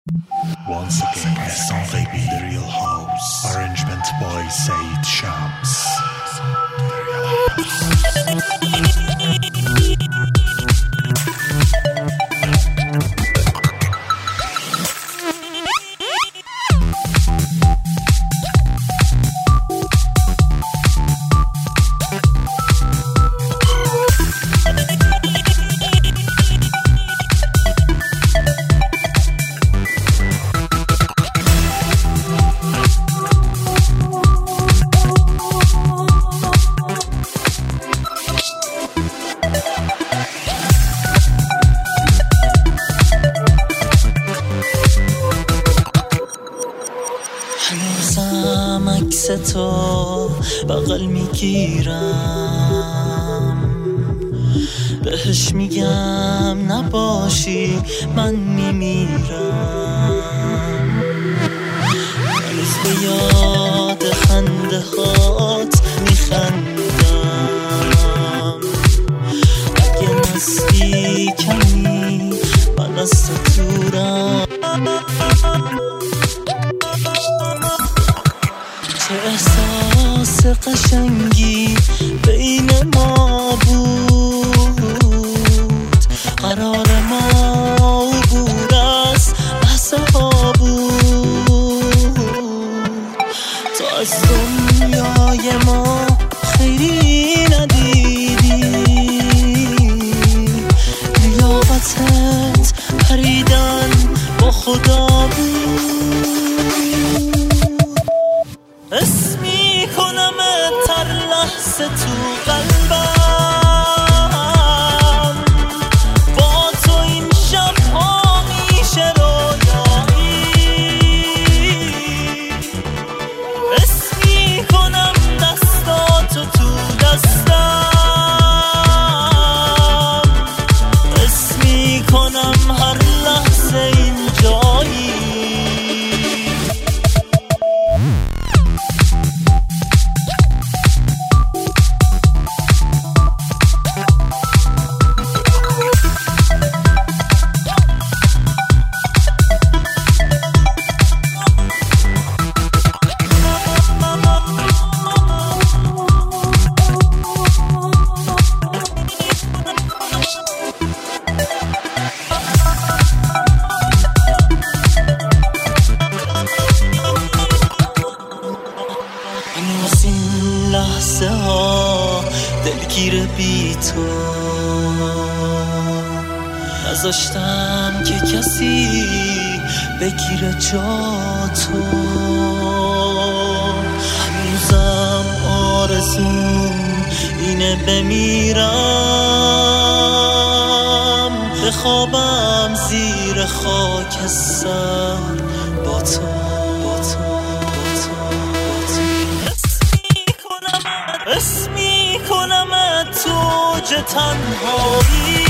Once again, SRAB The Real House. Arrangement by Said Shams. The Real هنوزم عکس تو بغل میگیرم، بهش میگم نباشی من میمیرم. هنوز به یاد خنده هات میخندم، اگه نزدیکمی من از تو دورم. چه احساس قشنگی بین ما بود، قرار ما عبور از لحظه ها بود. تو از دنیای ما خیری ندیدی، لیاقتت پریدن با خدا بود. حس میکنمت هر لحظه تو قلبم، با تو این شبها میشه رویایی. حس میکنم دستاتو تو دستم، حس میکنم هر لحظه اینجایی. هنوز این لحظه ها دلگیر بی تو، نذاشتم که کسی بگیره جا تو. هنوزم آرزوم اینه بمیرم، بخوابم زیر خاکستر با تو. حس میکنم تو اوج تنهایی،